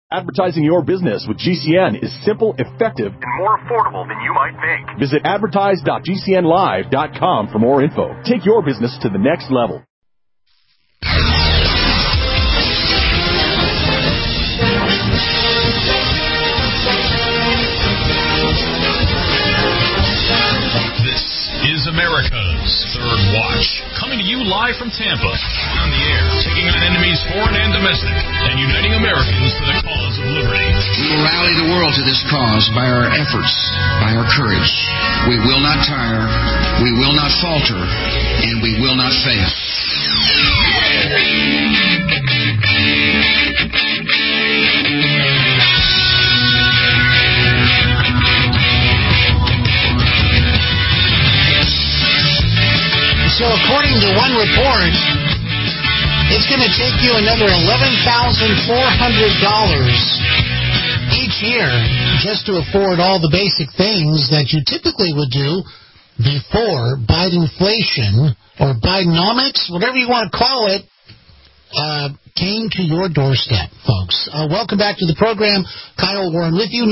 Advertising your business with GCN is simple, effective, and more affordable than you might think. Visit advertise.gcnlive.com for more info. Take your business to the next level. America's Third Watch, coming to you live from Tampa, on the air, taking on enemies foreign and domestic, and uniting Americans for the cause of liberty. We will rally the world to this cause by our efforts, by our courage. We will not tire, we will not falter, and we will not fail. So according to one report, it's going to take you another $11,400 each year just to afford all the basic things that you typically would do before Bidenflation or Bidenomics, whatever you want to call it, came to your doorstep, folks. Welcome back to the program. Kyle Warren with you,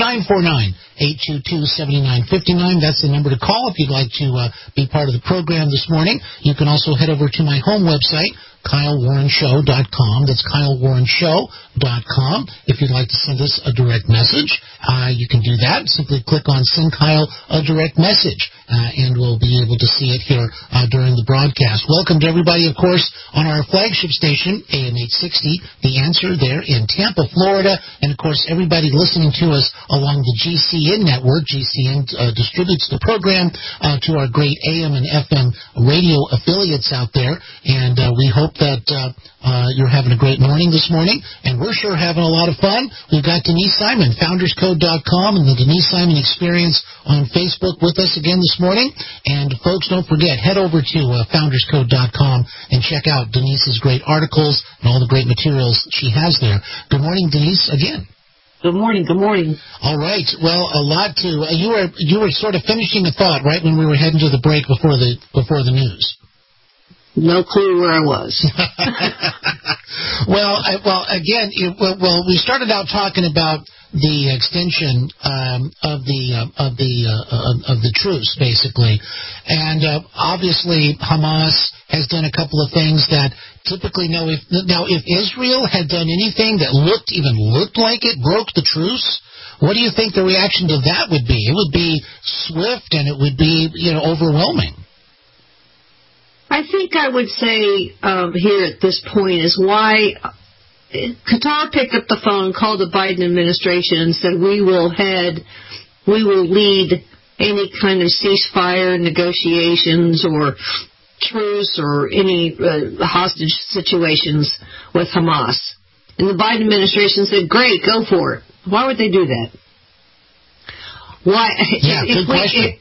949-822-7959. That's the number to call if you'd like to be part of the program this morning. You can also head over to my home website, KyleWarrenShow.com. That's KyleWarrenShow.com. If you'd like to send us a direct message, you can do that. Simply click on Send Kyle a Direct Message, and we'll be able to see it here during the broadcast. Welcome to everybody, of course, on our flagship station, AM 860, The Answer, there in Tampa, Florida, and, of course, everybody listening to us along the GCN network. GCN distributes the program to our great AM and FM radio affiliates out there, and we hope that you're having a great morning this morning, and we're sure having a lot of fun. We've got Denise Simon, FoundersCode.com, and the Denise Simon Experience on Facebook with us again this morning. And, folks, don't forget, head over to FoundersCode.com and check out Denise's great articles and all the great materials she has there. Good morning, Denise, again. Good morning. Good morning. All right. Well, a lot to you were sort of finishing a thought right when we were heading to the break before the news. No clue where I was. Well, we started out talking about the extension of the truce, basically, and obviously Hamas has done a couple of things that typically if Israel had done anything that looked like it broke the truce, what do you think the reaction to that would be? It would be swift and it would be overwhelming. I think I would say here at this point is why Qatar picked up the phone, called the Biden administration, and said we will lead any kind of ceasefire negotiations or truce or any hostage situations with Hamas. And the Biden administration said, great, go for it. Why would they do that? Why? Yeah, good question.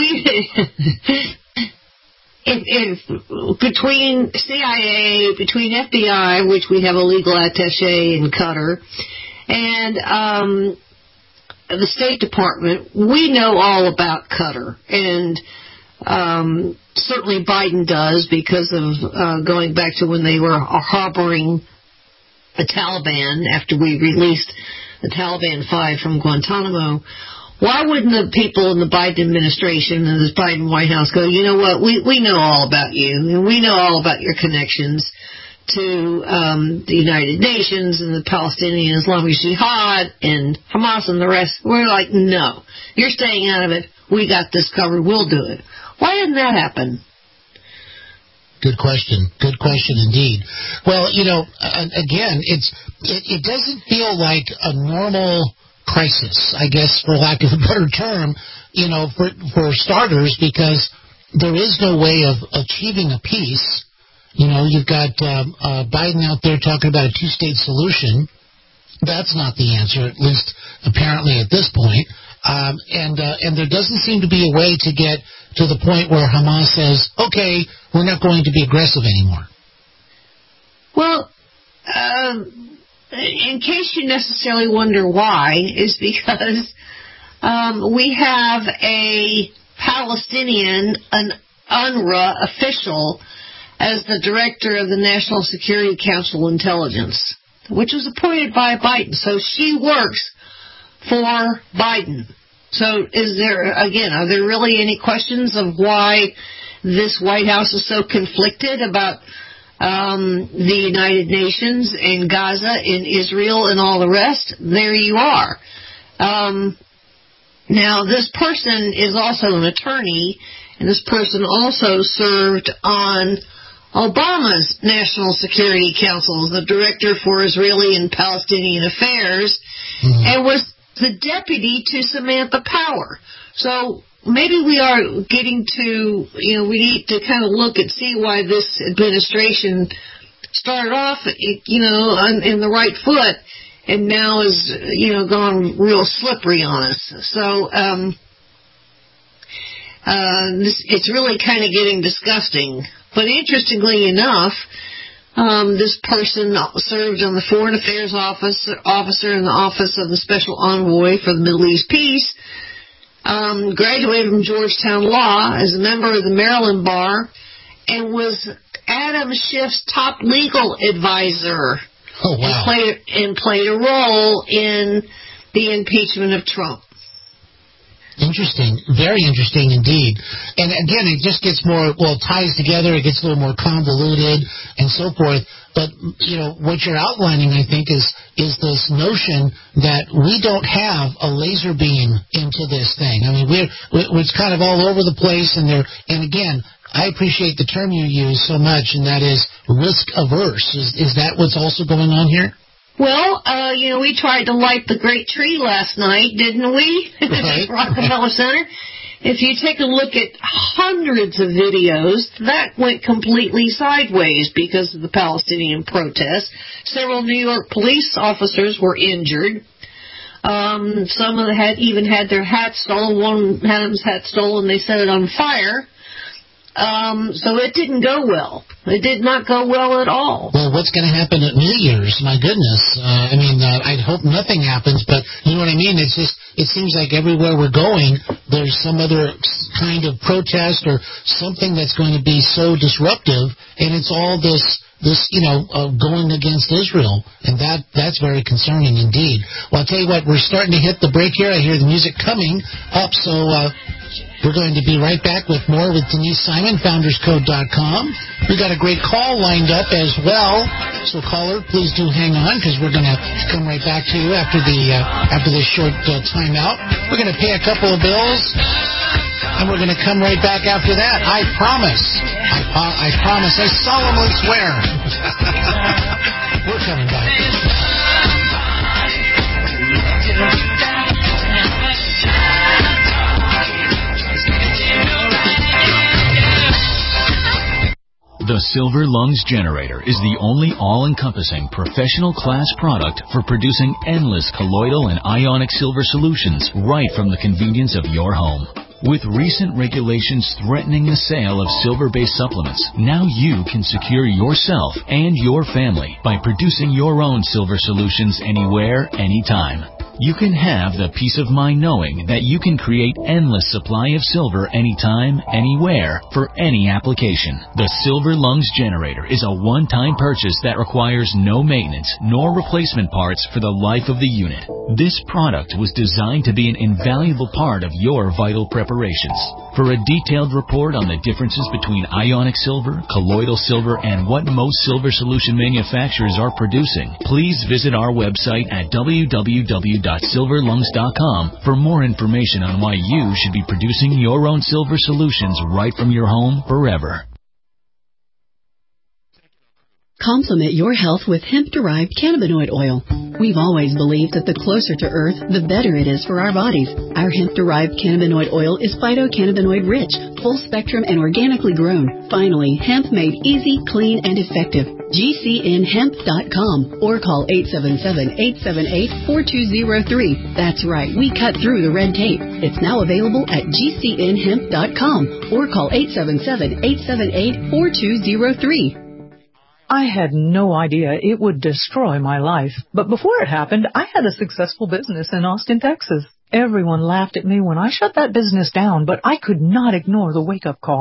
If between CIA, between FBI, which we have a legal attaché in Qatar, and the State Department, we know all about Qatar, and certainly Biden does because of going back to when they were harboring the Taliban after we released the Taliban 5 from Guantanamo. Why wouldn't the people in the Biden administration and the Biden White House go, you know what, we know all about you, and we know all about your connections to the United Nations and the Palestinian Islamic Jihad and Hamas and the rest? We're like, no, you're staying out of it. We got this covered. We'll do it. Why didn't that happen? Good question. Good question indeed. Well, again, it doesn't feel like a normal crisis, I guess, for lack of a better term, for starters, because there is no way of achieving a peace. You've got Biden out there talking about a two-state solution. That's not the answer, at least apparently at this point. And there doesn't seem to be a way to get to the point where Hamas says, okay, we're not going to be aggressive anymore. Well, in case you necessarily wonder why, is because we have a Palestinian, an UNRWA official, as the director of the National Security Council Intelligence. which was appointed by Biden. So she works for Biden. So are there really any questions of why this White House is so conflicted about the United Nations and Gaza and Israel and all the rest? There you are. Now, this person is also an attorney, and this person also served on Obama's National Security Council, the director for Israeli and Palestinian affairs, and was the deputy to Samantha Power. So maybe we are getting to, we need to kind of look and see why this administration started off, in the right foot and now is, gone real slippery on us. So, it's really kind of getting disgusting. But interestingly enough, this person served on the Foreign Affairs officer in the Office of the Special Envoy for the Middle East Peace, graduated from Georgetown Law as a member of the Maryland Bar, and was Adam Schiff's top legal advisor. Oh, wow. And played a role in the impeachment of Trump. Interesting. Very interesting indeed. And again, it just gets more, ties together. It gets a little more convoluted and so forth. But, what you're outlining, I think, is this notion that we don't have a laser beam into this thing. I mean, it's kind of all over the place. And again, I appreciate the term you use so much, and that is risk averse. Is that what's also going on here? Well, we tried to light the great tree last night, didn't we? Right. At Rockefeller Center. If you take a look at hundreds of videos, that went completely sideways because of the Palestinian protests. Several New York police officers were injured. Some of them even had their hats stolen. One had his hat stolen. They set it on fire. So it didn't go well. It did not go well at all. Well, what's going to happen at New Year's? My goodness. I'd hope nothing happens, but you know what I mean? It's just, it seems like everywhere we're going, there's some other kind of protest or something that's going to be so disruptive, and it's all this going against Israel, and that's very concerning indeed. Well, I'll tell you what, we're starting to hit the break here. I hear the music coming up, so we're going to be right back with more with Denise Simon, FoundersCode.com. We got a great call lined up as well, so caller, please do hang on, because we're going to come right back to you after this short timeout. We're going to pay a couple of bills, and we're going to come right back after that. I promise. I promise. I solemnly swear. We're coming back. The Silver Lungs Generator is the only all-encompassing professional class product for producing endless colloidal and ionic silver solutions right from the convenience of your home. With recent regulations threatening the sale of silver-based supplements, now you can secure yourself and your family by producing your own silver solutions anywhere, anytime. You can have the peace of mind knowing that you can create endless supply of silver anytime, anywhere, for any application. The Silver Lungs Generator is a one-time purchase that requires no maintenance nor replacement parts for the life of the unit. This product was designed to be an invaluable part of your vital preparations. For a detailed report on the differences between ionic silver, colloidal silver, and what most silver solution manufacturers are producing, please visit our website at www.silverlungs.com for more information on why you should be producing your own silver solutions right from your home forever. Complement your health with hemp-derived cannabinoid oil. We've always believed that the closer to Earth, the better it is for our bodies. Our hemp-derived cannabinoid oil is phytocannabinoid-rich, full-spectrum, and organically grown. Finally, hemp made easy, clean, and effective. GCNhemp.com or call 877-878-4203. That's right, we cut through the red tape. It's now available at GCNhemp.com or call 877-878-4203. I had no idea it would destroy my life. But before it happened, I had a successful business in Austin, Texas. Everyone laughed at me when I shut that business down, but I could not ignore the wake-up call.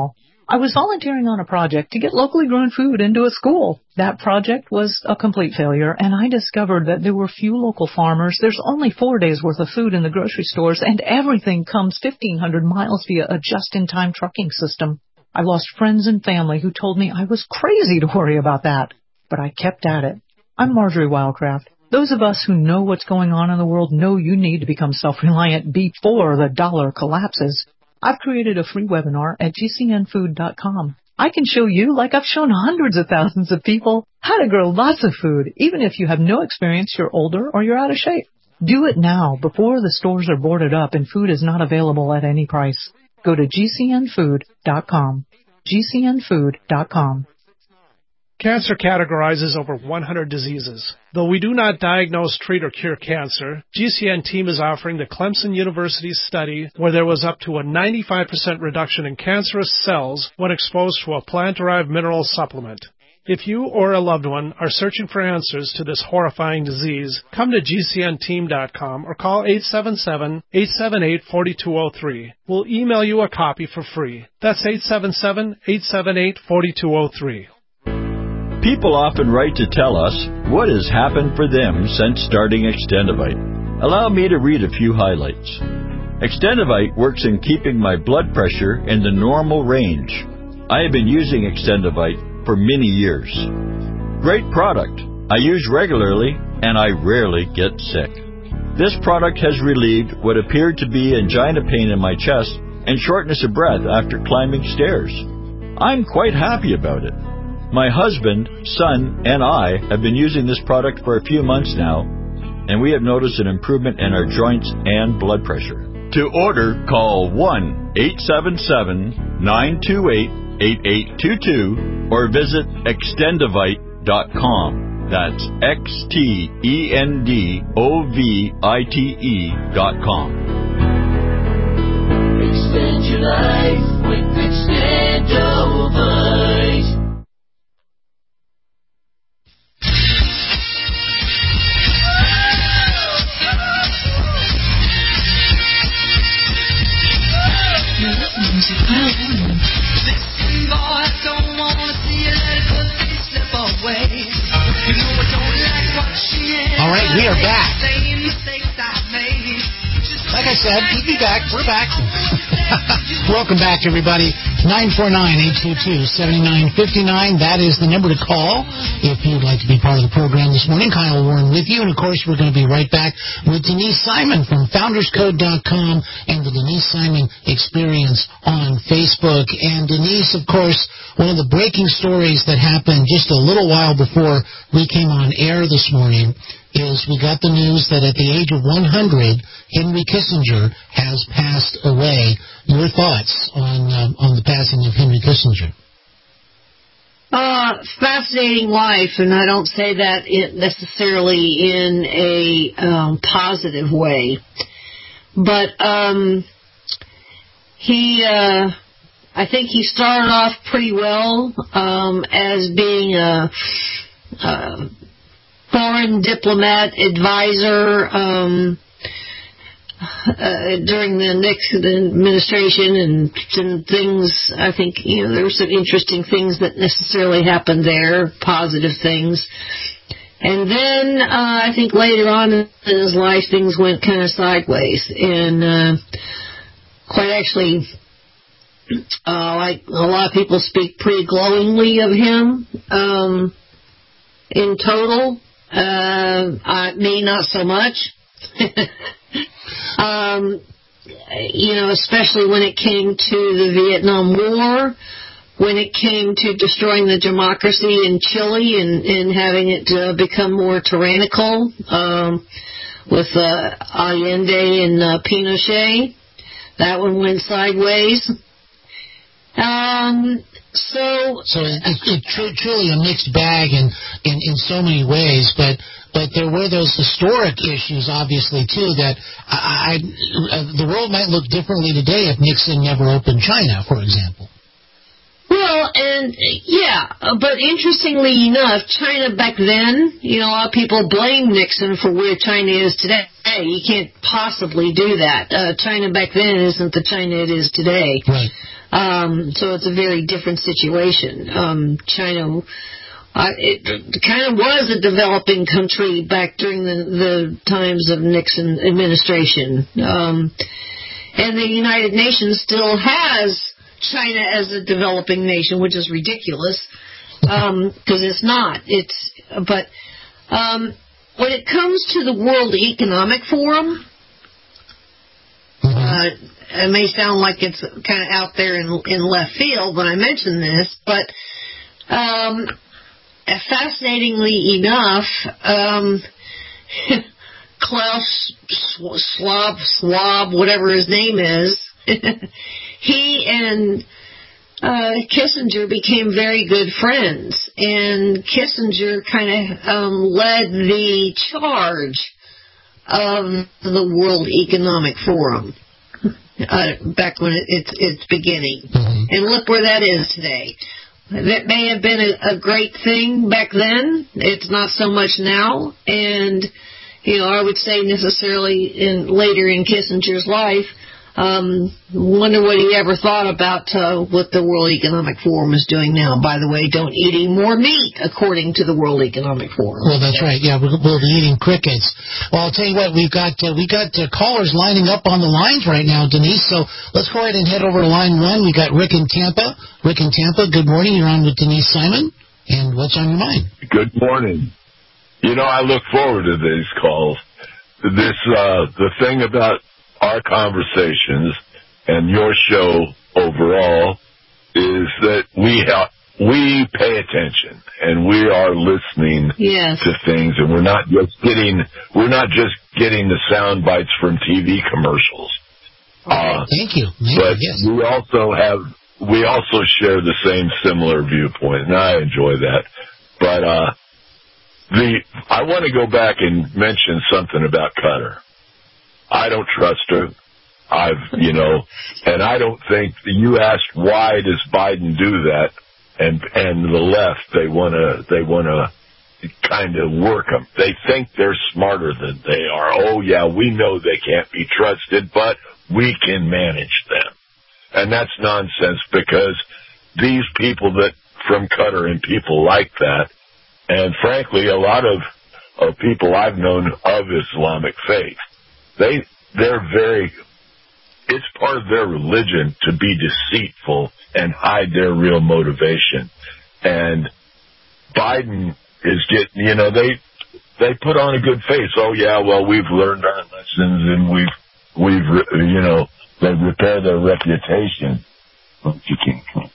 I was volunteering on a project to get locally grown food into a school. That project was a complete failure, and I discovered that there were few local farmers. There's only 4 days' worth of food in the grocery stores, and everything comes 1,500 miles via a just-in-time trucking system. I lost friends and family who told me I was crazy to worry about that, but I kept at it. I'm Marjorie Wildcraft. Those of us who know what's going on in the world know you need to become self-reliant before the dollar collapses. I've created a free webinar at gcnfood.com. I can show you, like I've shown hundreds of thousands of people, how to grow lots of food, even if you have no experience, you're older, or you're out of shape. Do it now, before the stores are boarded up and food is not available at any price. Go to gcnfood.com. gcnfood.com. Cancer categorizes over 100 diseases. Though we do not diagnose, treat, or cure cancer, GCN team is offering the Clemson University study where there was up to a 95% reduction in cancerous cells when exposed to a plant-derived mineral supplement. If you or a loved one are searching for answers to this horrifying disease, come to GCNteam.com or call 877-878-4203. We'll email you a copy for free. That's 877-878-4203. People often write to tell us what has happened for them since starting Extendivite. Allow me to read a few highlights. Extendivite works in keeping my blood pressure in the normal range. I have been using Extendivite for many years. Great product. I use regularly and I rarely get sick. This product has relieved what appeared to be angina pain in my chest and shortness of breath after climbing stairs. I'm quite happy about it. My husband, son, and I have been using this product for a few months now, and we have noticed an improvement in our joints and blood pressure. To order, call 1-877-928-8822 or visit extendivite.com. That's XTENDOVITE.com. Extend your life with Extendivite. Listen, boy, I don't wanna see you let a good thing slip away. You know I don't like watching it. All right, we are back. Like I said, we'll be back. We're back. Welcome back, everybody. 949-822-7959. That is the number to call if you'd like to be part of the program this morning. Kyle Warren with you. And, of course, we're going to be right back with Denise Simon from FoundersCode.com and the Denise Simon Experience on Facebook. And, Denise, of course, one of the breaking stories that happened just a little while before we came on air this morning is we got the news that at the age of 100, Henry Kissinger has passed away. Your thoughts on the passing of Henry Kissinger? Fascinating life, and I don't say that necessarily in a positive way. But I think he started off pretty well as being a foreign diplomat advisor during the Nixon administration, and some things, I think, there were some interesting things that necessarily happened there, positive things. And then I think later on in his life, things went kind of sideways. And quite actually, like a lot of people speak pretty glowingly of him in total. Me, not so much. Especially when it came to the Vietnam War, when it came to destroying the democracy in Chile and having it become more tyrannical with Allende and Pinochet. That one went sideways. So it's truly a mixed bag in so many ways, but there were those historic issues, obviously, too, that the world might look differently today if Nixon never opened China, for example. Well, and but interestingly enough, China back then, a lot of people blame Nixon for where China is today. You can't possibly do that. China back then isn't the China it is today. Right. So it's a very different situation. China, it kind of was a developing country back during the times of Nixon administration. And the United Nations still has China as a developing nation, which is ridiculous, because it's not. But when it comes to the World Economic Forum, it may sound like it's kind of out there in left field when I mention this, but fascinatingly enough, Klaus Schwab, whatever his name is, he and Kissinger became very good friends, and Kissinger kind of led the charge of the World Economic Forum back when it's beginning. And look where that is today. That may have been a great thing back then. It's not so much now. And, I would say necessarily later in Kissinger's life, wonder what he ever thought about what the World Economic Forum is doing now. By the way, don't eat any more meat, according to the World Economic Forum. Well, that's right. Yeah, we'll be eating crickets. Well, I'll tell you what, we got callers lining up on the lines right now, Denise. So let's go ahead and head over to line 1. We got Rick in Tampa. Rick in Tampa, good morning. You're on with Denise Simon. And what's on your mind? Good morning. I look forward to these calls. The thing about our conversations and your show overall is that we pay attention and we are listening to things, and we're not just getting the sound bites from TV commercials. Thank you. But we also share the same similar viewpoint, and I enjoy that. But I want to go back and mention something about Qatar. I don't trust her. And I don't think you asked why does Biden do that, and the left they want to kind of work them. They think they're smarter than they are. Oh yeah, we know they can't be trusted, but we can manage them, and that's nonsense, because these people from Qatar and people like that, and frankly, a lot of people I've known of Islamic faith, it's part of their religion to be deceitful and hide their real motivation. And Biden is getting, they put on a good face. Oh yeah, well, we've learned our lessons and they repair their reputation. But you can't.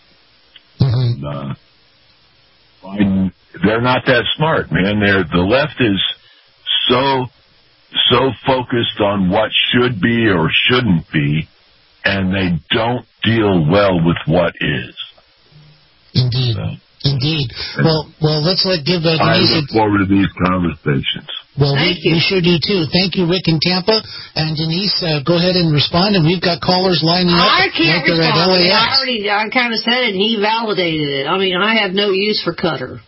Biden, they're not that smart, man. The left is so focused on what should be or shouldn't be, and they don't deal well with what is. Indeed. Indeed. Well, let's give Denise. I look forward to these conversations. Well, we sure do too. Thank you, Rick in Tampa. And Denise, go ahead and respond. And we've got callers lining up. I can't respond. I kind of said it, and he validated it. I mean, I have no use for Qatar.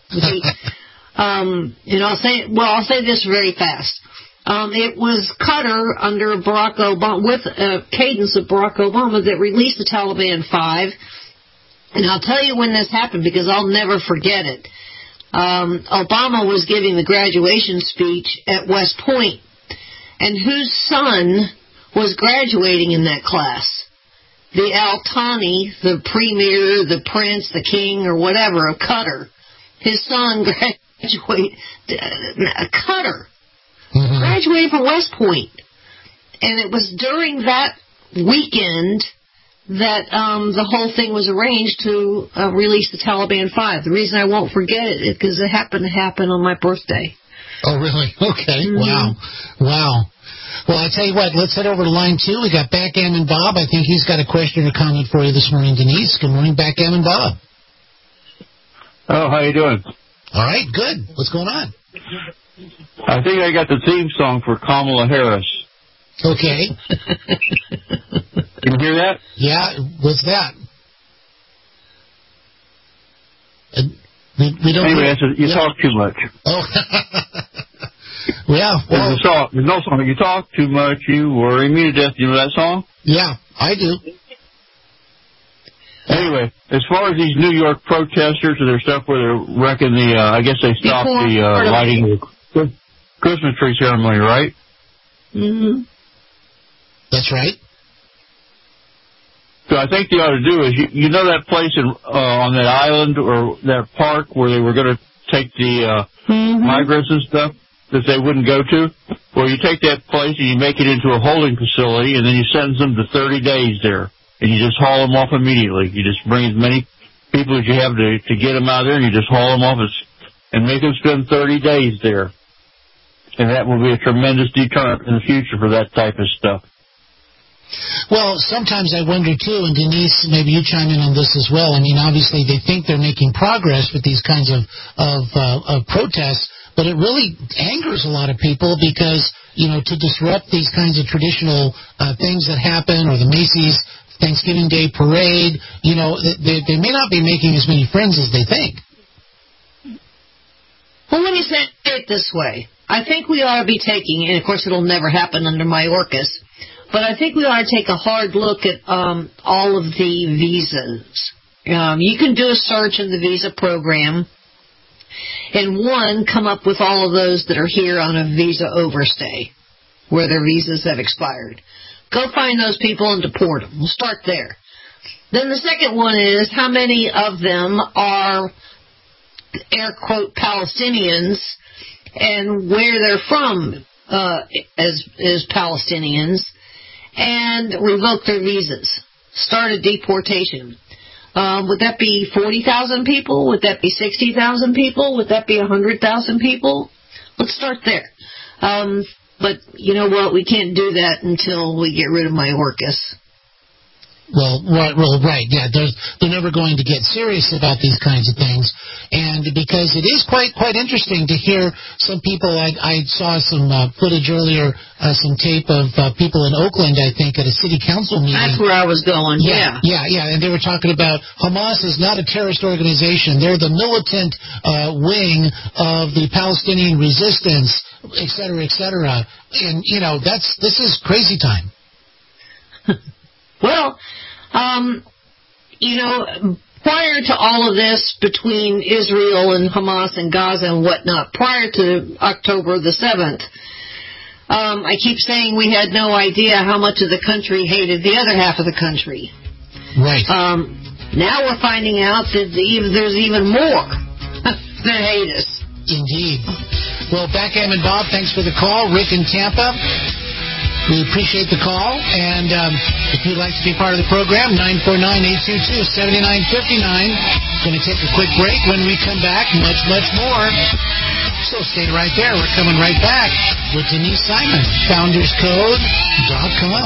I'll say this very fast. It was Qatar under Barack Obama, with a cadence of Barack Obama, that released the Taliban 5. And I'll tell you when this happened, because I'll never forget it. Obama was giving the graduation speech at West Point, and whose son was graduating in that class? The Al Thani, the premier, the prince, the king, or whatever of Qatar. His son graduated Qatar. Graduated from West Point. And it was during that weekend that the whole thing was arranged to release the Taliban 5. The reason I won't forget it is because it happened to happen on my birthday. Oh, really? Okay. Wow. Well, I tell you what, let's head over to line 2. We got Backgammon Bob. I think he's got a question or comment for you this morning, Denise. Good morning, Backgammon Bob. Oh, how you doing? All right, good. What's going on? I think I got the theme song for Kamala Harris. Okay. Can you hear that? Yeah, what's that? We don't. Anyway, you talk too much. Oh. Yeah. Well, there's no song. You talk too much, you worry me to death. You know that song? Yeah, I do. Anyway, as far as these New York protesters and their stuff where they're wrecking the, I guess they stopped lighting the Christmas tree ceremony, right? Mm-hmm. That's right. So I think they ought to do is, you know that place on that island or that park where they were going to take the migrants and stuff that they wouldn't go to? Well, you take that place and you make it into a holding facility, and then you sentence them to 30 days there, and you just haul them off immediately. You just bring as many people as you have to get them out of there, and you just haul them off and make them spend 30 days there. And that will be a tremendous deterrent in the future for that type of stuff. Well, sometimes I wonder, too, and Denise, maybe you chime in on this as well. I mean, obviously they think they're making progress with these kinds of protests, but it really angers a lot of people because, you know, to disrupt these kinds of traditional things that happen, or the Macy's Thanksgiving Day parade, you know, they may not be making as many friends as they think. Well, when you say it this way, I think we ought to be taking, and of course it'll never happen under Mayorkas, but I think we ought to take a hard look at all of the visas. You can do a search in the visa program and come up with all of those that are here on a visa overstay, where their visas have expired. Go find those people and deport them. We'll start there. Then the second one is how many of them are, air quote, Palestinians, and where they're from as Palestinians, and revoke their visas. Start a deportation. Would that be 40,000 people? Would that be 60,000 people? Would that be 100,000 people? Let's start there. But you know what? We can't do that until we get rid of Mayorkas. Well, right, yeah. They're never going to get serious about these kinds of things, and because it is quite interesting to hear some people. I saw some footage earlier, some tape of people in Oakland, I think, at a city council meeting. That's where I was going. Yeah, and they were talking about Hamas is not a terrorist organization. They're the militant wing of the Palestinian resistance, et cetera, et cetera. And you know, this is crazy time. Well, you know, prior to all of this between Israel and Hamas and Gaza and whatnot, prior to October the 7th, I keep saying we had no idea how much of the country hated the other half of the country. Right. Now we're finding out that there's even more that hate us. Indeed. Well, Backgammon Bob, thanks for the call. Rick in Tampa, we appreciate the call, and if you'd like to be part of the program, 949-822-7959. Going to take a quick break. When we come back, much more. So stay right there. We're coming right back with Denise Simon, founderscode.com.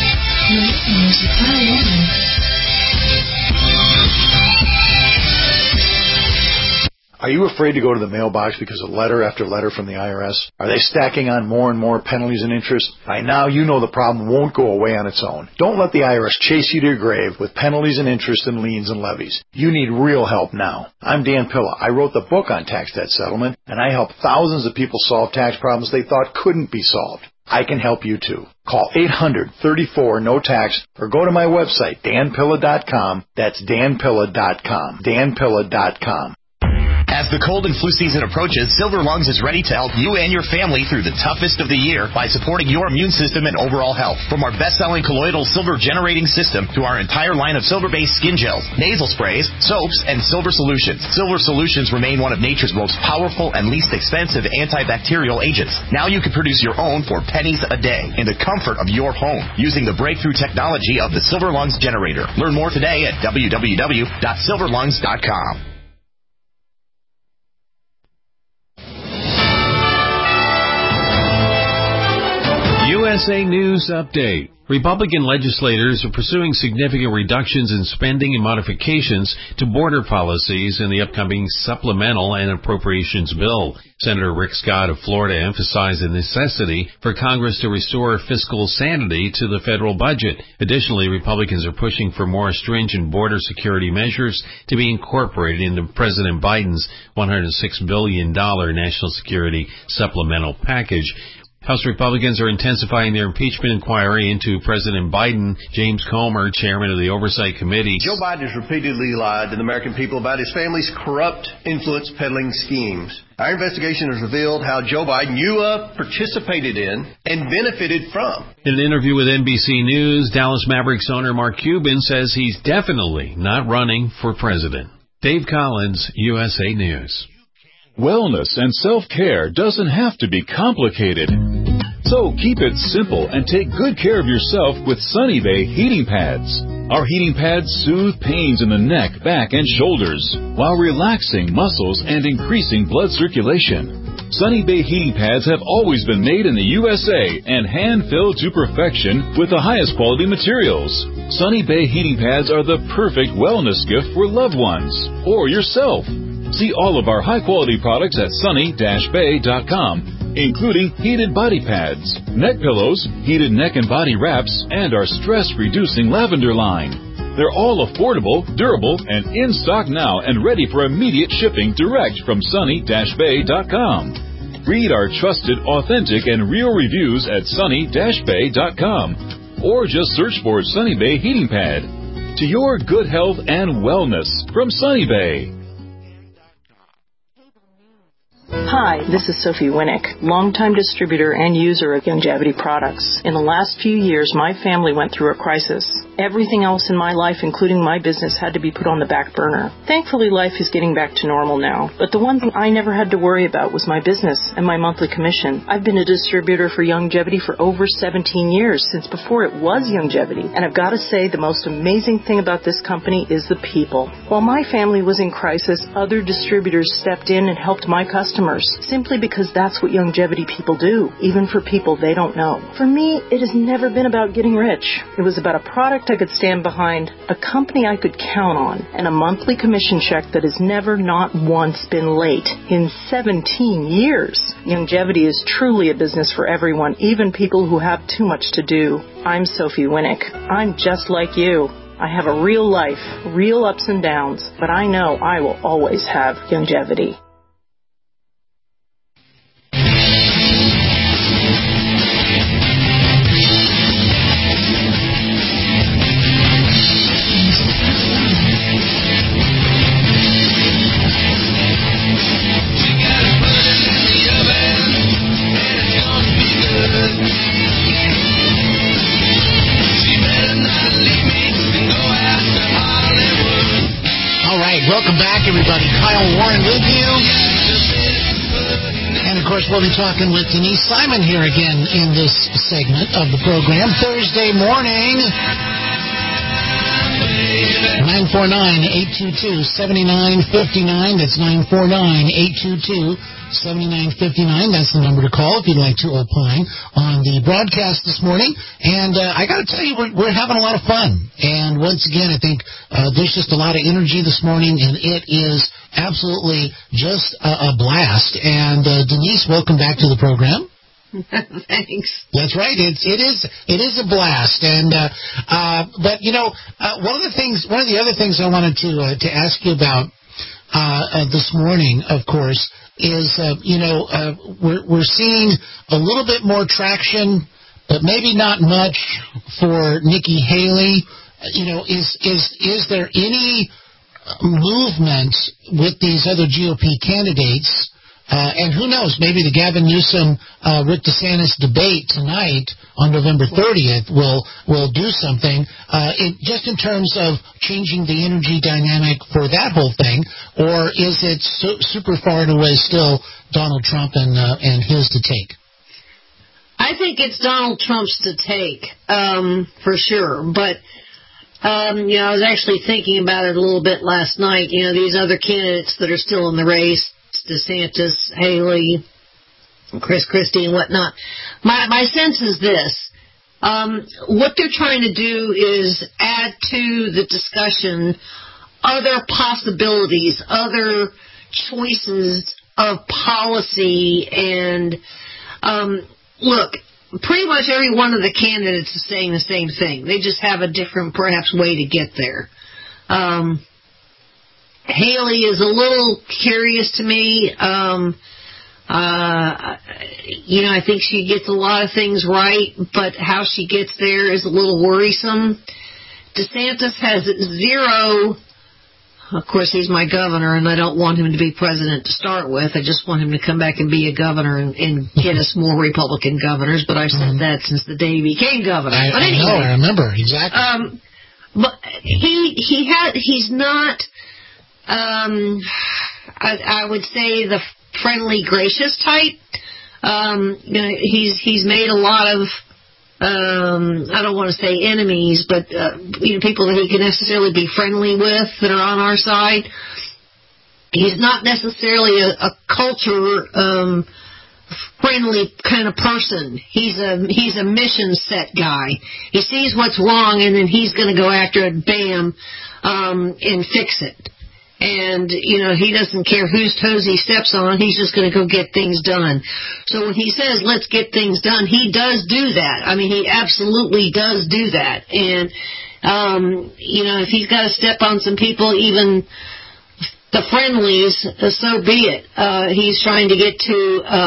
Are you afraid to go to the mailbox because of letter after letter from the IRS? Are they stacking on more and more penalties and interest? By now, you know the problem won't go away on its own. Don't let the IRS chase you to your grave with penalties and interest and liens and levies. You need real help now. I'm Dan Pilla. I wrote the book on tax debt settlement, and I help thousands of people solve tax problems they thought couldn't be solved. I can help you too. Call 800-34-NO-TAX or go to my website, danpilla.com. That's danpilla.com. danpilla.com. As the cold and flu season approaches, Silver Lungs is ready to help you and your family through the toughest of the year by supporting your immune system and overall health. From our best-selling colloidal silver generating system to our entire line of silver-based skin gels, nasal sprays, soaps, and silver solutions. Silver solutions remain one of nature's most powerful and least expensive antibacterial agents. Now you can produce your own for pennies a day in the comfort of your home using the breakthrough technology of the Silver Lungs generator. Learn more today at www.silverlungs.com. USA News Update. Republican legislators are pursuing significant reductions in spending and modifications to border policies in the upcoming supplemental and appropriations bill. Senator Rick Scott of Florida emphasized the necessity for Congress to restore fiscal sanity to the federal budget. Additionally, Republicans are pushing for more stringent border security measures to be incorporated into President Biden's $106 billion national security supplemental package. House Republicans are intensifying their impeachment inquiry into President Biden. James Comer, chairman of the Oversight Committee. Joe Biden has repeatedly lied to the American people about his family's corrupt influence peddling schemes. Our investigation has revealed how Joe Biden, participated in and benefited from. In an interview with NBC News, Dallas Mavericks owner Mark Cuban says he's definitely not running for president. Dave Collins, USA News. Wellness and self-care doesn't have to be complicated. So keep it simple and take good care of yourself with Sunny Bay heating pads. Our heating pads soothe pains in the neck, back, and shoulders while relaxing muscles and increasing blood circulation. Sunny Bay heating pads have always been made in the USA and hand-filled to perfection with the highest quality materials. Sunny Bay heating pads are the perfect wellness gift for loved ones or yourself. See all of our high-quality products at sunny-bay.com, including heated body pads, neck pillows, heated neck and body wraps, and our stress-reducing lavender line. They're all affordable, durable, and in stock now and ready for immediate shipping direct from sunny-bay.com. Read our trusted, authentic, and real reviews at sunny-bay.com or just search for Sunny Bay Heating Pad. To your good health and wellness from Sunny Bay. Hi, this is Sophie Winnick, longtime distributor and user of Youngevity products. In the last few years, my family went through a crisis. Everything else in my life, including my business, had to be put on the back burner. Thankfully, life is getting back to normal now. But the one thing I never had to worry about was my business and my monthly commission. I've been a distributor for Youngevity for over 17 years, since before it was Youngevity. And I've got to say, the most amazing thing about this company is the people. While my family was in crisis, other distributors stepped in and helped my customers, simply because that's what Youngevity people do, even for people they don't know. For me, it has never been about getting rich. It was about a product I could stand behind, a company I could count on, and a monthly commission check that has never, not once, been late in 17 years. Youngevity is truly a business for everyone, even people who have too much to do. I'm Sophie Winnick. I'm just like you. I have a real life, real ups and downs, but I know I will always have Youngevity. Welcome back, everybody. Kyle Warren with you. And, of course, we'll be talking with Denise Simon here again in this segment of the program. Thursday morning, 949-822-7959. That's 949-822-7959. That's the number to call if you'd like to opine on the broadcast this morning. And I got to tell you, we're having a lot of fun. And once again, I think there's just a lot of energy this morning, and it is absolutely just a blast. And Denise, welcome back to the program. Thanks. That's right. It is a blast. And but you know, one of the other things I wanted to ask you about this morning, of course, is we're seeing a little bit more traction, but maybe not much for Nikki Haley. Is there any movement with these other GOP candidates? And who knows, maybe the Gavin Newsom, Rick DeSantis debate tonight on November 30th will do something, just in terms of changing the energy dynamic for that whole thing, or is it super far and away still Donald Trump and his to take? I think it's Donald Trump's to take, for sure. But, I was actually thinking about it a little bit last night. These other candidates that are still in the race, DeSantis, Haley, Chris Christie, and whatnot. My sense is this. What they're trying to do is add to the discussion other possibilities, other choices of policy. And look, pretty much every one of the candidates is saying the same thing. They just have a different, perhaps, way to get there. Haley is a little curious to me. I think she gets a lot of things right, but how she gets there is a little worrisome. DeSantis has zero. Of course, he's my governor, and I don't want him to be president to start with. I just want him to come back and be a governor and get us more Republican governors. But I've said that since the day he became governor. But anyway, I remember exactly. But he's not. I would say the friendly, gracious type. He's made a lot of. I don't want to say enemies, but people that he can necessarily be friendly with that are on our side. He's not necessarily a culture friendly kind of person. He's a mission set guy. He sees what's wrong and then he's going to go after it, bam, and fix it. And, he doesn't care whose toes he steps on. He's just going to go get things done. So when he says, let's get things done, he does do that. I mean, he absolutely does do that. And, if he's got to step on some people, even the friendlies, so be it. He's trying to get to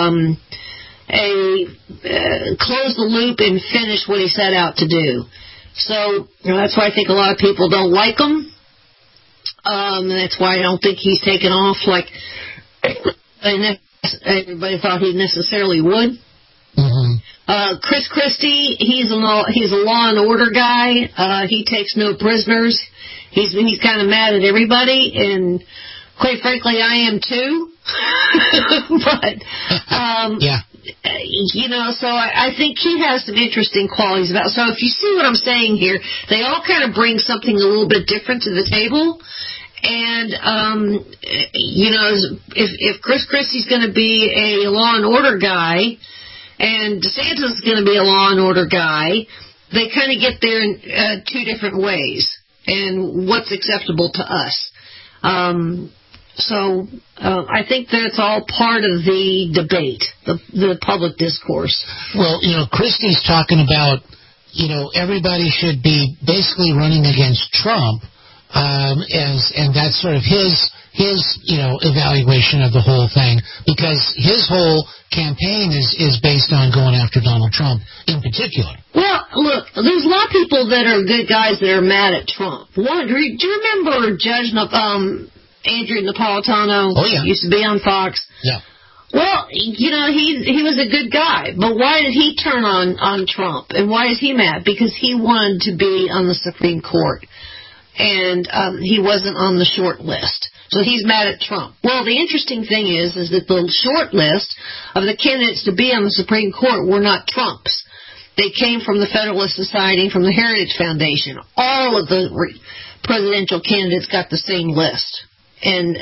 close the loop and finish what he set out to do. So that's why I think a lot of people don't like him. That's why I don't think he's taken off like everybody thought he necessarily would. Mm-hmm. Chris Christie, he's a law and order guy. He takes no prisoners. He's kind of mad at everybody, and quite frankly, I am too. But yeah. So I think he has some interesting qualities about. So if you see what I'm saying here, they all kind of bring something a little bit different to the table. And, if Chris Christie's going to be a law and order guy and DeSantis is going to be a law and order guy, they kind of get there in two different ways and what's acceptable to us. So I think that's all part of the debate, the public discourse. Well, Christie's talking about, everybody should be basically running against Trump. And that's sort of his evaluation of the whole thing, because his whole campaign is based on going after Donald Trump in particular. Well, look, there's a lot of people that are good guys that are mad at Trump. Do you remember Judge Andrew Napolitano? Oh, yeah. Used to be on Fox. Yeah. Well, he was a good guy, but why did he turn on Trump? And why is he mad? Because he wanted to be on the Supreme Court. And he wasn't on the short list. So he's mad at Trump. Well, the interesting thing is that the short list of the candidates to be on the Supreme Court were not Trump's. They came from the Federalist Society, from the Heritage Foundation. All of the presidential candidates got the same list. And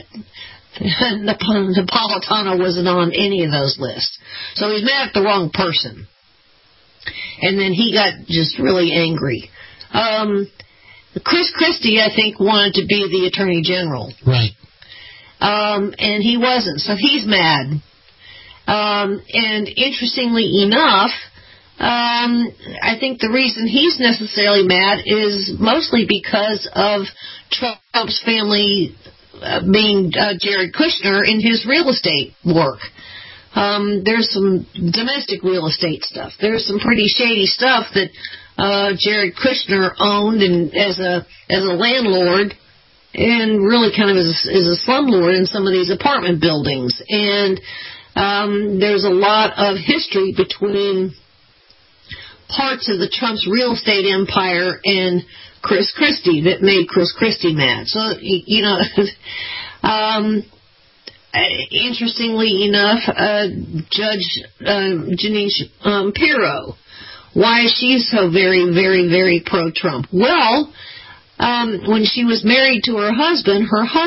Napolitano wasn't on any of those lists. So he's mad at the wrong person. And then he got just really angry. Chris Christie, I think, wanted to be the Attorney General. Right. And he wasn't, so he's mad. And interestingly enough, I think the reason he's necessarily mad is mostly because of Trump's family being Jared Kushner in his real estate work. There's some domestic real estate stuff. There's some pretty shady stuff that Jared Kushner owned and as a landlord, and really kind of as a slumlord in some of these apartment buildings. And there's a lot of history between parts of the Trump's real estate empire and Chris Christie that made Chris Christie mad. So, interestingly enough, Judge Jeanine Pirro, why is she so very, very, very pro-Trump? Well, when she was married to her husband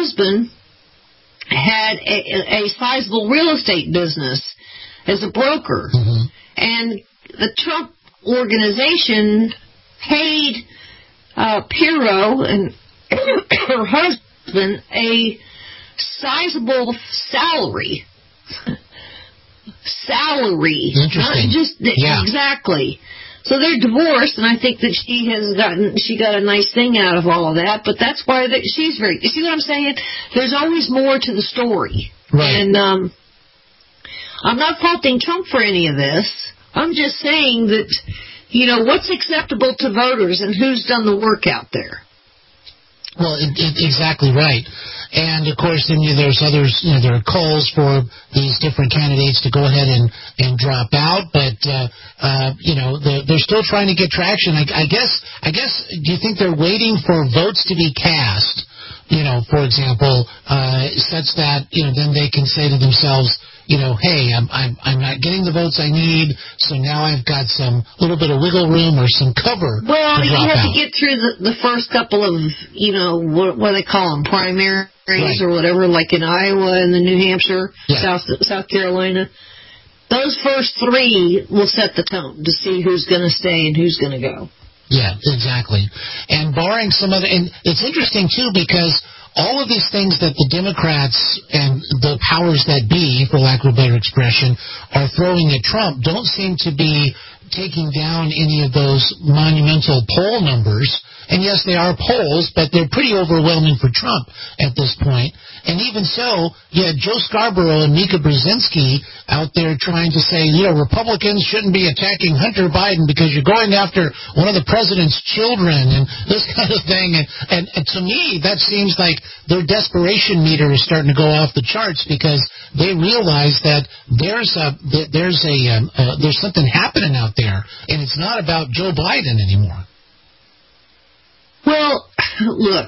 had a sizable real estate business as a broker. Mm-hmm. And the Trump organization paid Pirro and her husband a sizable salary. Interesting. Exactly. So they're divorced, and I think that she got a nice thing out of all of that, but that's why she's very, you see what I'm saying? There's always more to the story. Right. And I'm not faulting Trump for any of this. I'm just saying that, what's acceptable to voters and who's done the work out there. Well, exactly right. And, of course, then there's others, there are calls for these different candidates to go ahead and drop out, but, they're still trying to get traction. I guess, do you think they're waiting for votes to be cast, for example, such that, then they can say to themselves, hey, I'm not getting the votes I need, so now I've got some little bit of wiggle room or some cover. Well, to you drop have out. to get through the first couple of, what do they call them, primaries right. or whatever, like in Iowa and the New Hampshire, yeah. South Carolina. Those first three will set the tone to see who's going to stay and who's going to go. Yeah, exactly. And barring some other, and it's interesting too because all of these things that the Democrats and the powers that be, for lack of a better expression, are throwing at Trump don't seem to be taking down any of those monumental poll numbers. And yes, they are polls, but they're pretty overwhelming for Trump at this point. And even so, you had Joe Scarborough and Mika Brzezinski out there trying to say, Republicans shouldn't be attacking Hunter Biden because you're going after one of the president's children and this kind of thing. And to me, that seems like their desperation meter is starting to go off the charts because they realize that there's something happening out there, and it's not about Joe Biden anymore. Well, look,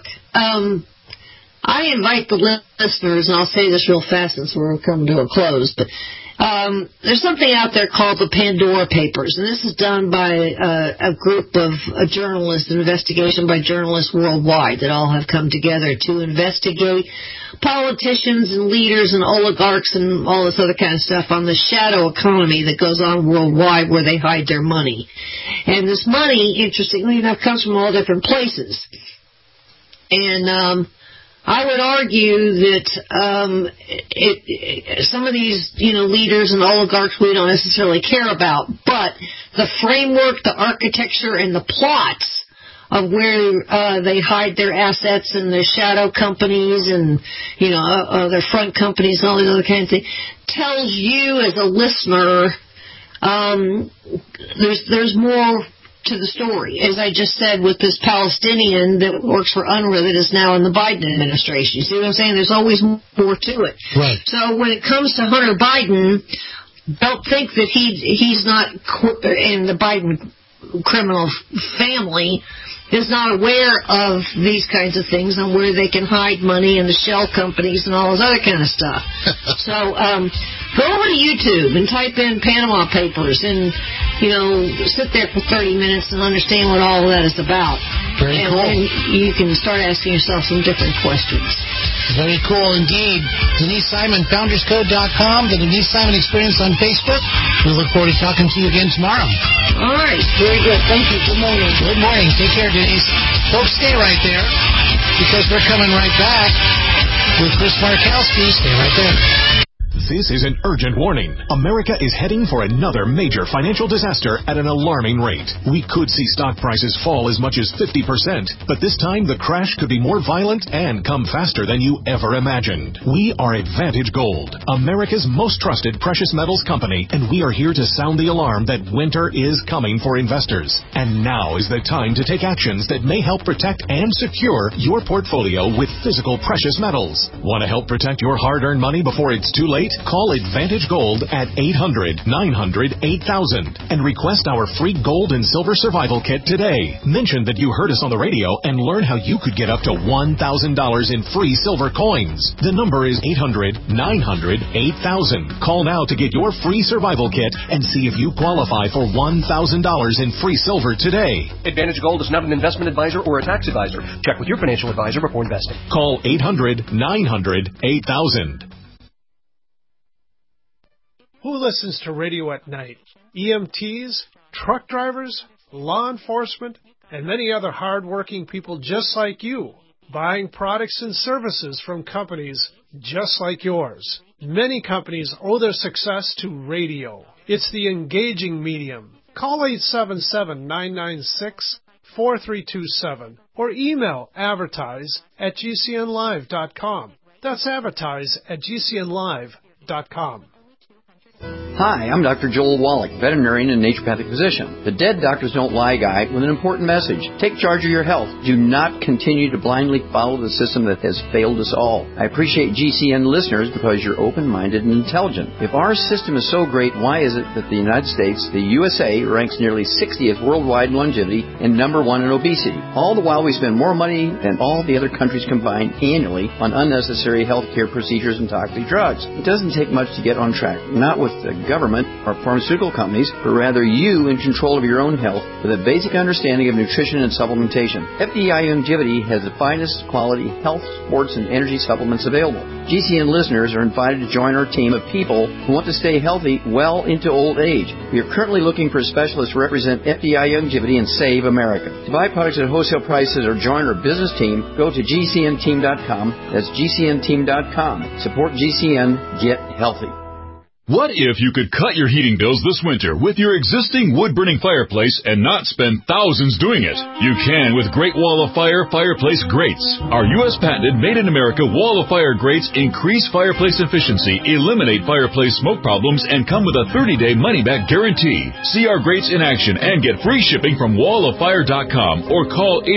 I invite the listeners, and I'll say this real fast since we're coming to a close, but there's something out there called the Pandora Papers, and this is done by a group of journalists, an investigation by journalists worldwide that all have come together to investigate politicians and leaders and oligarchs and all this other kind of stuff on the shadow economy that goes on worldwide where they hide their money. And this money, interestingly enough, comes from all different places. And I would argue that some of these, leaders and oligarchs we don't necessarily care about, but the framework, the architecture, and the plots of where they hide their assets and their shadow companies and, their front companies and all these other kinds of things tells you as a listener there's more to the story. As I just said with this Palestinian that works for UNRWA that is now in the Biden administration. You see what I'm saying? There's always more to it. Right. So when it comes to Hunter Biden, don't think that he's not in the Biden criminal family is not aware of these kinds of things and where they can hide money and the shell companies and all this other kind of stuff. So go over to YouTube and type in Panama Papers and, sit there for 30 minutes and understand what all of that is about. Very cool. And you can start asking yourself some different questions. Very cool indeed. Denise Simon, founderscode.com, the Denise Simon Experience on Facebook. We look forward to talking to you again tomorrow. All right. Very good. Thank you. Good morning. Good morning. Take care, Denise. Folks, stay right there because we're coming right back with Chris Markowski. Stay right there. This is an urgent warning. America is heading for another major financial disaster at an alarming rate. We could see stock prices fall as much as 50%, but this time the crash could be more violent and come faster than you ever imagined. We are Advantage Gold, America's most trusted precious metals company, and we are here to sound the alarm that winter is coming for investors. And now is the time to take actions that may help protect and secure your portfolio with physical precious metals. Want to help protect your hard-earned money before it's too late? Call Advantage Gold at 800-900-8000 and request our free gold and silver survival kit today. Mention that you heard us on the radio and learn how you could get up to $1,000 in free silver coins. The number is 800-900-8000. Call now to get your free survival kit and see if you qualify for $1,000 in free silver today. Advantage Gold is not an investment advisor or a tax advisor. Check with your financial advisor before investing. Call 800-900-8000. Who listens to radio at night? EMTs, truck drivers, law enforcement, and many other hard-working people just like you, buying products and services from companies just like yours. Many companies owe their success to radio. It's the engaging medium. Call 877-996-4327 or email advertise@gcnlive.com. That's advertise@gcnlive.com. Hi, I'm Dr. Joel Wallach, veterinarian and naturopathic physician. The Dead Doctors Don't Lie guy with an important message. Take charge of your health. Do not continue to blindly follow the system that has failed us all. I appreciate GCN listeners because you're open-minded and intelligent. If our system is so great, why is it that the United States, the USA, ranks nearly 60th worldwide in longevity and number 1 in obesity? All the while we spend more money than all the other countries combined annually on unnecessary healthcare procedures and toxic drugs. It doesn't take much to get on track. Not with the government or pharmaceutical companies, but rather you in control of your own health with a basic understanding of nutrition and supplementation. FDI Longevity has the finest quality health, sports, and energy supplements available. GCN listeners are invited to join our team of people who want to stay healthy well into old age. We are currently looking for specialists to represent FDI Longevity and Save America. To buy products at wholesale prices or join our business team, go to GCNteam.com. That's GCNteam.com. Support GCN. Get healthy. What if you could cut your heating bills this winter with your existing wood-burning fireplace and not spend thousands doing it? You can with Great Wall of Fire fireplace grates. Our U.S. patented made-in-America Wall of Fire grates increase fireplace efficiency, eliminate fireplace smoke problems, and come with a 30-day money-back guarantee. See our grates in action and get free shipping from walloffire.com or call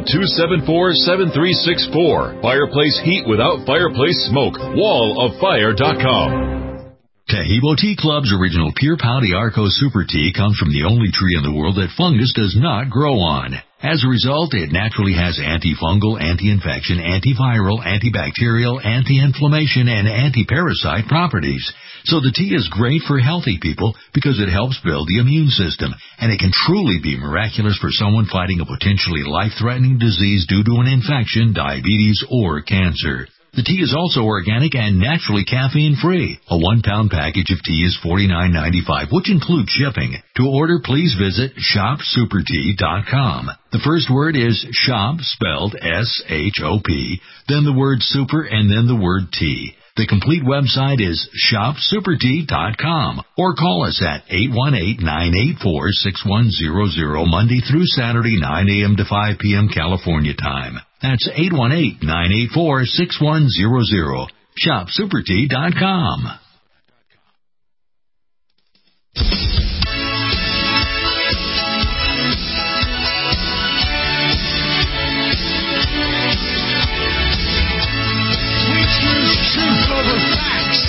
800-274-7364. Fireplace heat without fireplace smoke. walloffire.com. Tahibo Tea Club's original Pure Pau d'Arco Super Tea comes from the only tree in the world that fungus does not grow on. As a result, it naturally has antifungal, anti-infection, antiviral, antibacterial, anti-inflammation, and anti-parasite properties. So the tea is great for healthy people because it helps build the immune system, and it can truly be miraculous for someone fighting a potentially life-threatening disease due to an infection, diabetes, or cancer. The tea is also organic and naturally caffeine-free. A 1-pound package of tea is $49.95, which includes shipping. To order, please visit shopsupertea.com. The first word is shop, spelled S-H-O-P, then the word super, and then the word tea. The complete website is shopsupertea.com or call us at 818-984-6100 Monday through Saturday, 9 a.m. to 5 p.m. California time. That's 818-984-6100. shopsupertea.com. Truth over facts.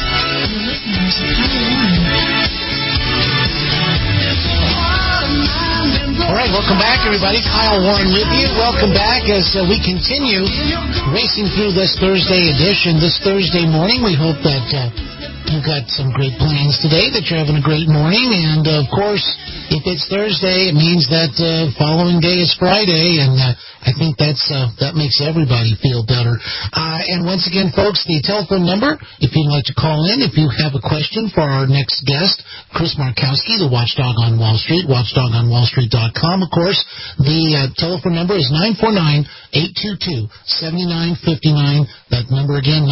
All right, welcome back, everybody. Kyle Warren with you. Welcome back as we continue racing through this Thursday edition. This Thursday morning, we hope that you've got some great plans today, that you're having a great morning. And, of course, if it's Thursday, it means that following day is Friday, and I think that makes everybody feel better. And once again, folks, the telephone number, if you'd like to call in, if you have a question for our next guest, Chris Markowski, the Watchdog on Wall Street, watchdogonwallstreet.com, of course. The telephone number is 949-822-7959. That number again,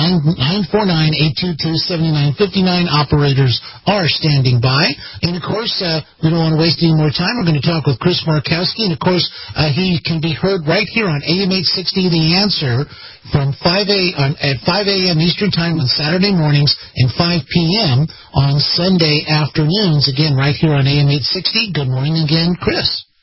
949-822-7959. Operators are standing by. And, of course, we don't want to waste any more time. We're going to talk with Chris Markowski. And, of course, he can be heard right here on AM 860 The Answer from at 5 a.m. Eastern Time on Saturday mornings and 5 p.m. on Sunday afternoons. Again, right here on AM 860. Good morning again, Chris.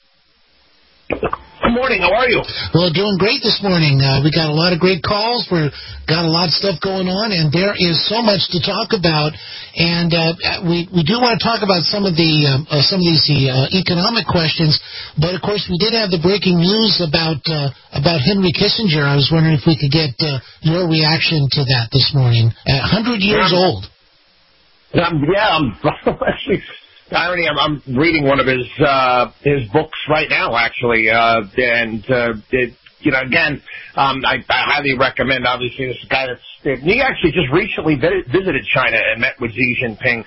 Good morning. How are you? Well, doing great this morning. We got a lot of great calls. We've got a lot of stuff going on, and there is so much to talk about. And we do want to talk about some of these economic questions. But of course, we did have the breaking news about Henry Kissinger. I was wondering if we could get your reaction to that this morning. 100 years old. I'm actually. Irony, I'm reading one of his books right now, actually, again, I highly recommend. Obviously, this guy he actually just recently visited China and met with Xi Jinping,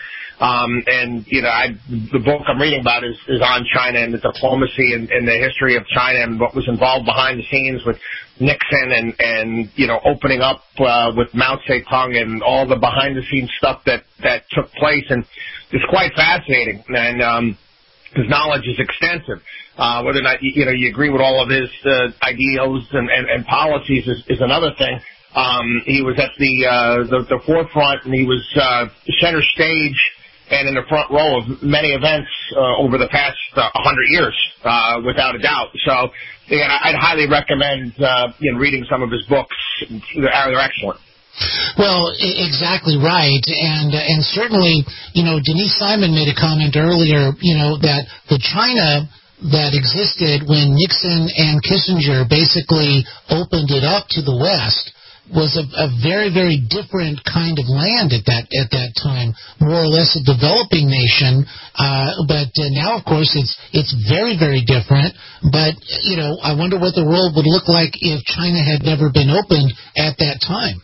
the book I'm reading about is on China and the diplomacy and the history of China and what was involved behind the scenes with Nixon and opening up with Mao Zedong and all the behind the scenes stuff that took place, and it's quite fascinating, and his knowledge is extensive. Whether or not you agree with all of his ideals and policies is another thing. He was at the forefront, and he was center stage and in the front row of many events over the past 100 years, without a doubt. So, again, I'd highly recommend reading some of his books. They're excellent. Well, exactly right, and certainly, Denise Simon made a comment earlier, that the China that existed when Nixon and Kissinger basically opened it up to the West was a very, very different kind of land at that time, more or less a developing nation. But now, of course, it's very, very different. But I wonder what the world would look like if China had never been opened at that time.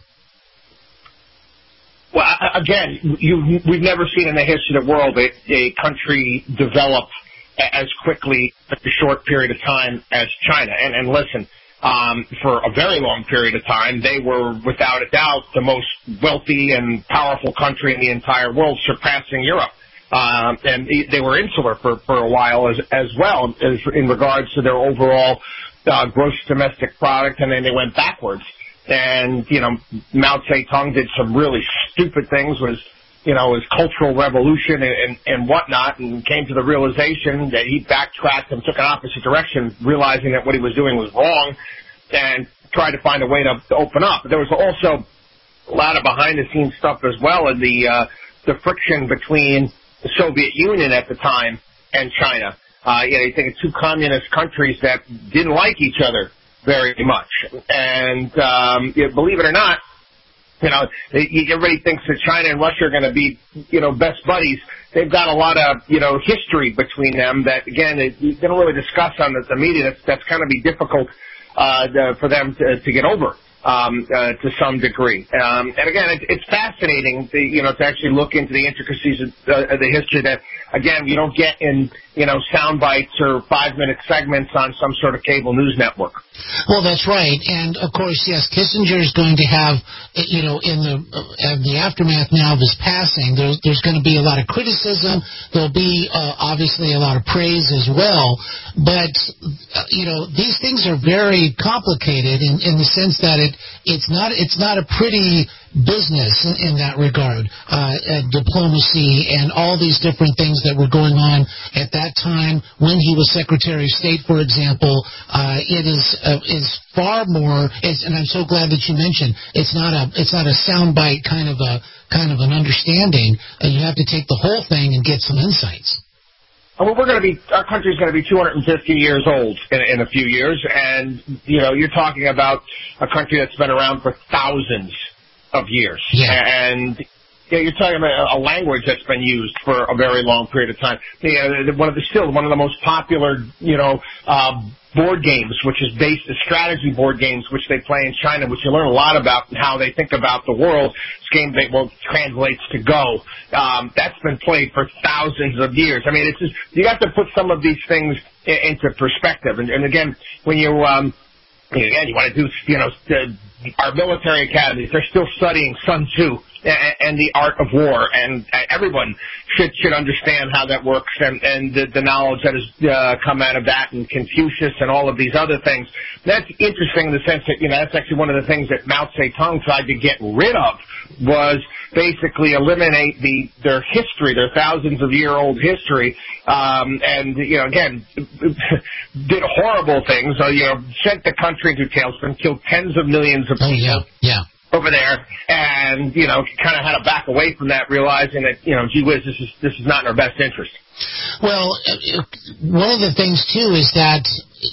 Well, again, we've never seen in the history of the world a country develop as quickly in a short period of time as China. And listen, for a very long period of time, they were, without a doubt, the most wealthy and powerful country in the entire world, surpassing Europe. And they were insular for a while as well as in regards to their overall gross domestic product, and then they went backwards. And, Mao Zedong did some really stupid things, was his cultural revolution and whatnot, and came to the realization that he backtracked and took an opposite direction, realizing that what he was doing was wrong, and tried to find a way to open up. But there was also a lot of behind-the-scenes stuff as well, and the friction between the Soviet Union at the time and China. You think of two communist countries that didn't like each other very much. And believe it or not, everybody thinks that China and Russia are going to be, best buddies. They've got a lot of, history between them that, again, they don't really discuss on the media. That's kind of be difficult for them to get over to some degree. And again, it's fascinating, to actually look into the intricacies of the history that, again, you don't get in, sound bites or 5-minute segments on some sort of cable news network. Well, that's right. And, of course, yes, Kissinger is going to have, in the aftermath now of his passing, there's going to be a lot of criticism. There'll be, obviously, a lot of praise as well. But, these things are very complicated in the sense that it's not a pretty business in that regard, diplomacy and all these different things that were going on at that time when he was Secretary of State, for example. It is far more, and I'm so glad that you mentioned it's not a soundbite kind of an understanding. You have to take the whole thing and get some insights. Well, our country's going to be 250 years old in a few years, and you're talking about a country that's been around for thousands of years. Yeah. And you're talking about a language that's been used for a very long period of time. One of the most popular, board games, which is based on strategy board games, which they play in China, which you learn a lot about how they think about the world. This game translates to Go. That's been played for thousands of years. I mean, it's just, you have to put some of these things into perspective. And again, when you want to do, our military academies, they're still studying Sun Tzu and the art of war, and everyone should understand how that works and the knowledge that has come out of that, and Confucius and all of these other things. That's interesting in the sense that, that's actually one of the things that Mao Zedong tried to get rid of, was basically eliminate their history, their thousands of year old history, and again, did horrible things. Sent the country into tailspin, killed tens of millions of people. Yeah. Over there, and kind of had to back away from that, realizing that gee whiz, this is not in our best interest. Well, one of the things too is that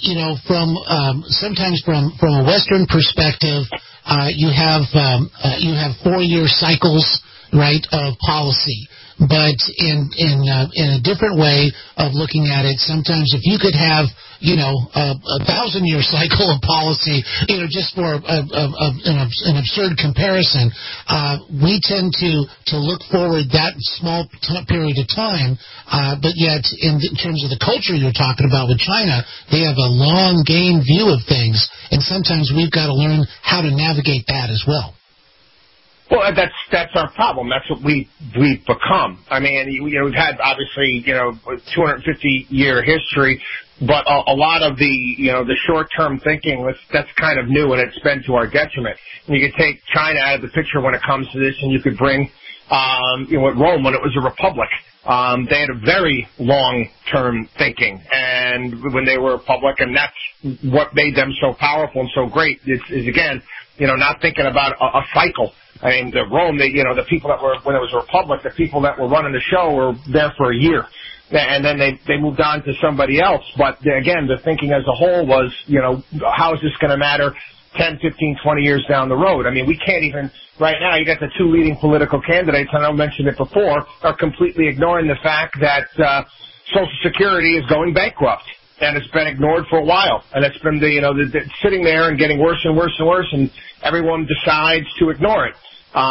sometimes from a Western perspective, you have 4-year cycles, right, of policy. But in a different way of looking at it, sometimes if you could have a 1,000-year cycle of policy, just for an absurd comparison, we tend to look forward that small period of time, but yet in terms of the culture you're talking about with China, they have a long game view of things, and sometimes we've got to learn how to navigate that as well. Well, that's our problem. That's what we've become. I mean, we've had obviously 250-year history, but a lot of the short-term thinking that's kind of new, and it's been to our detriment. And you could take China out of the picture when it comes to this, and you could bring At Rome when it was a republic. They had a very long-term thinking, and when they were a republic, and that's what made them so powerful and so great, is again, not thinking about a cycle. I mean, the Rome, the people that were, when it was a republic, the people that were running the show were there for a year. And then they moved on to somebody else. But again, the thinking as a whole was, how is this going to matter 10, 15, 20 years down the road? I mean, we can't even, right now, you got the two leading political candidates, and I mentioned it before, are completely ignoring the fact that Social Security is going bankrupt. And it's been ignored for a while. And it's been, sitting there and getting worse and worse and worse, and everyone decides to ignore it.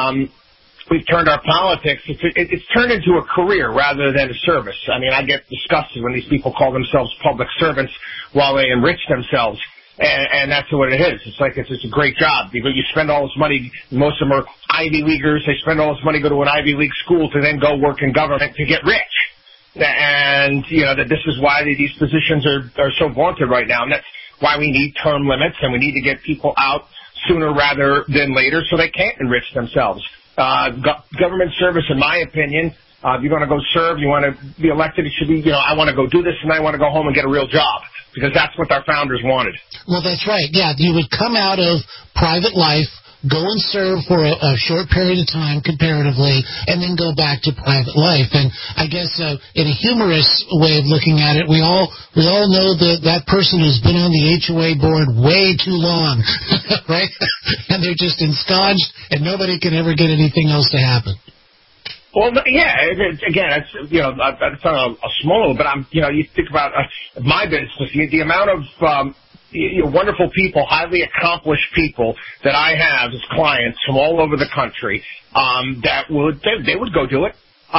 We've turned our politics, it's turned into a career rather than a service. I mean, I get disgusted when these people call themselves public servants while they enrich themselves. And that's what it is. It's like it's a great job. You spend all this money, most of them are Ivy Leaguers, they spend all this money, go to an Ivy League school to then go work in government to get rich. And, that this is why these positions are so vaunted right now. And that's why we need term limits, and we need to get people out sooner rather than later so they can't enrich themselves. Government service, in my opinion, if you're going to go serve, you want to be elected, it should be, I want to go do this and I want to go home and get a real job, because that's what our founders wanted. Well, that's right. Yeah, you would come out of private life, go and serve for a short period of time comparatively, and then go back to private life. And I guess in a humorous way of looking at it, we all know that person who's been on the HOA board way too long, right? And they're just ensconced, and nobody can ever get anything else to happen. Well, yeah, again, it's, it's on a small, but you think about my business, the amount of, wonderful people, highly accomplished people that I have as clients from all over the country, that they would go do it.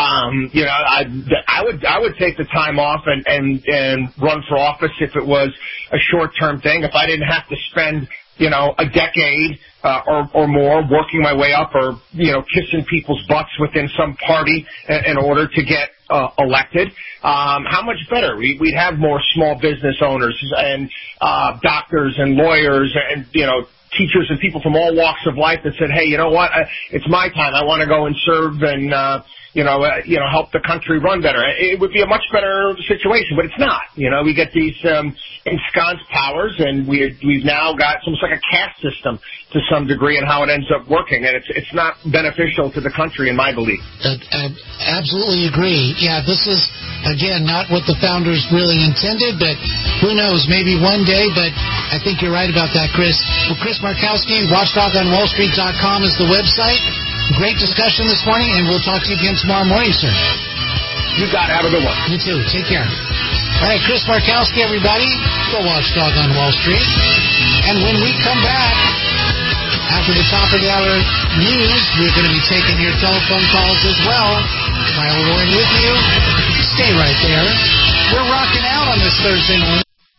I would take the time off and run for office if it was a short-term thing, if I didn't have to spend, a decade or more working my way up, or kissing people's butts within some party in order to get elected. How much better? We'd have more small business owners and doctors and lawyers and teachers and people from all walks of life that said, hey, you know what? It's my time. I want to go and serve and help the country run better. It would be a much better situation, but it's not. We get these ensconced powers, and we've now got almost like a caste system to some degree in how it ends up working, and it's not beneficial to the country, in my belief. Absolutely agree. Yeah, this is, again, not what the founders really intended, but who knows, maybe one day, but I think you're right about that, Chris. Well, Chris Markowski, WatchDogOnWallStreet.com is the website. Great discussion this morning, and we'll talk to you again tomorrow morning, sir. You got it. Have a good one. You too. Take care. All right, Chris Markowski, everybody. Go Watchdog on Wall Street. And when we come back, after the top of the hour news, we're going to be taking your telephone calls as well. Kyle Warren with you. Stay right there. We're rocking out on this Thursday morning.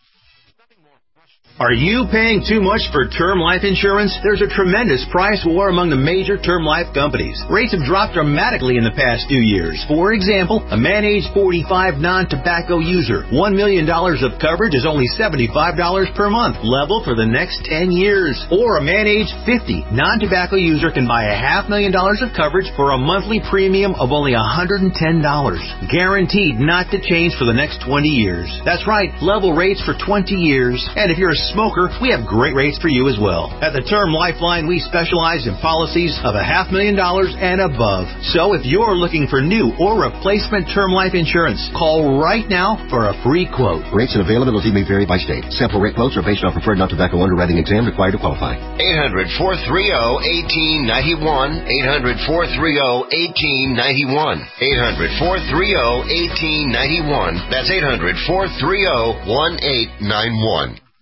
Are you paying too much for term life insurance? There's a tremendous price war among the major term life companies. Rates have dropped dramatically in the past 2 years. For example, a man age 45 non-tobacco user, $1 million of coverage is only $75 per month, level for the next 10 years. Or a man age 50 non-tobacco user can buy $500,000 of coverage for a monthly premium of only $110. Guaranteed not to change for the next 20 years. That's right, level rates for 20 years. And if you're a smoker, we have great rates for you as well. At the Term Lifeline, we specialize in policies of $500,000 and above. So if you're looking for new or replacement term life insurance, call right now for a free quote. Rates and availability may vary by state. Sample rate quotes are based on preferred non-tobacco underwriting exam required to qualify. 800-430-1891. 800-430-1891. 800-430-1891. That's 800-430-1891.